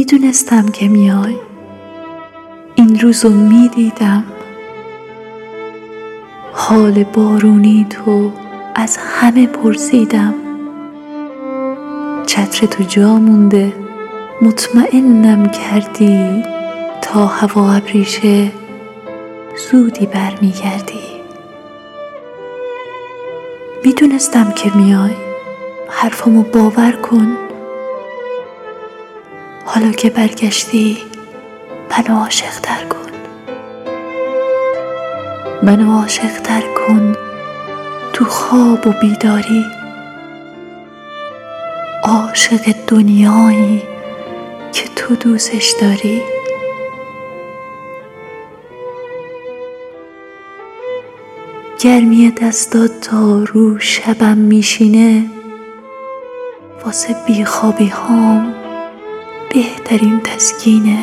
میدونستم که میای، این روزو میدیدم. حال بارونی تو از همه پرسیدم. چتر تو جا مونده، مطمئنم کردی تا هوا ابریشه زودی برمیگردی. میدونستم که میای، حرفمو باور کن. حالا که برگشتی منو عاشق‌تر کن، منو عاشق‌تر کن تو خواب و بیداری. عاشق دنیایی که تو دوستش داری. گرمی دستات تا رو شبم میشینه، واسه بیخوابی هام بهترین تسکینه.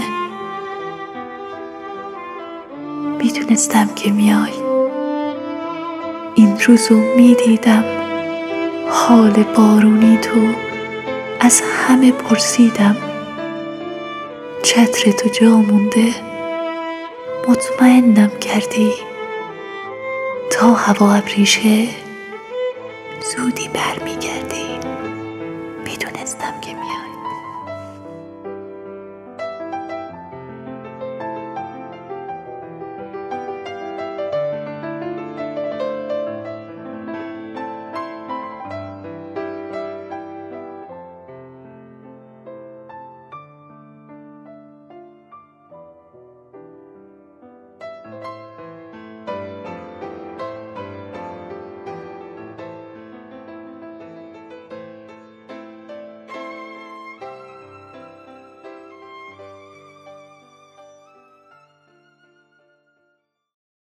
میدونستم که میای، این روزو میدیدم. حال بارونی تو از همه پرسیدم. چتر تو جا مونده، مطمئنم کردی تا هوا ابریشه زودی برمیگردی.